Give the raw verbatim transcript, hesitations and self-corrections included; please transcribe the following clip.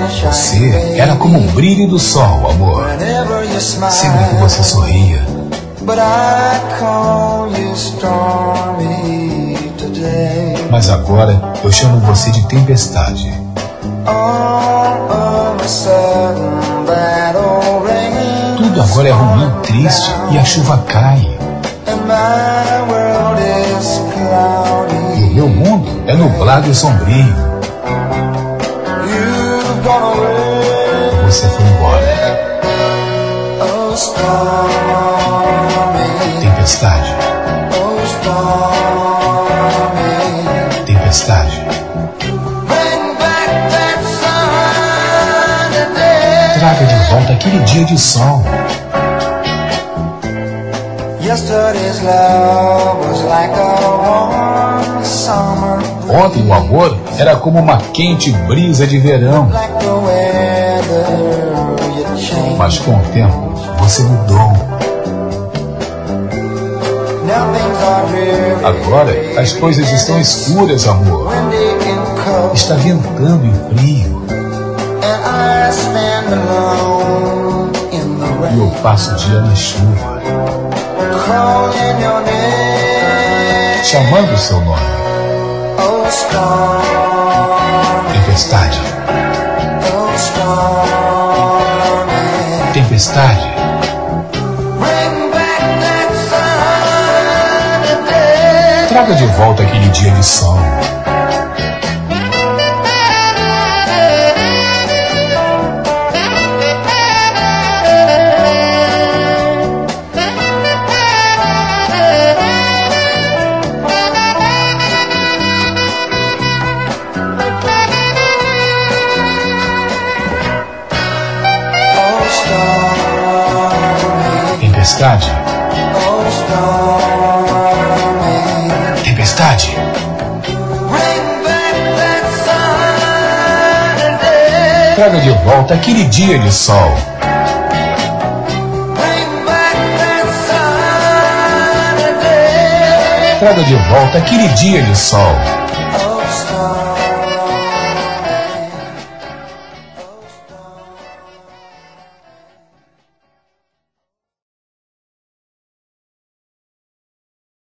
Você era como um brilho do sol, amor. Sempre que você sorria. Mas agora eu chamo você de tempestade. Tudo agora é ruim, triste, e a chuva cai. E o meu mundo é nublado e sombrio. Você foi embora. Tempestade. Tempestade. Traga de volta aquele dia de sol. Ontem o amor era como uma quente brisa de verão. Mas com o tempo você mudou. Agora as coisas estão escuras, amor. Está ventando e frio. E eu passo o dia na chuva, chamando o seu nome. Tempestade. Tempestade. Traga de volta aquele dia de sol. Tempestade. Tempestade. Traga de volta aquele dia de sol. Traga de volta aquele dia de sol.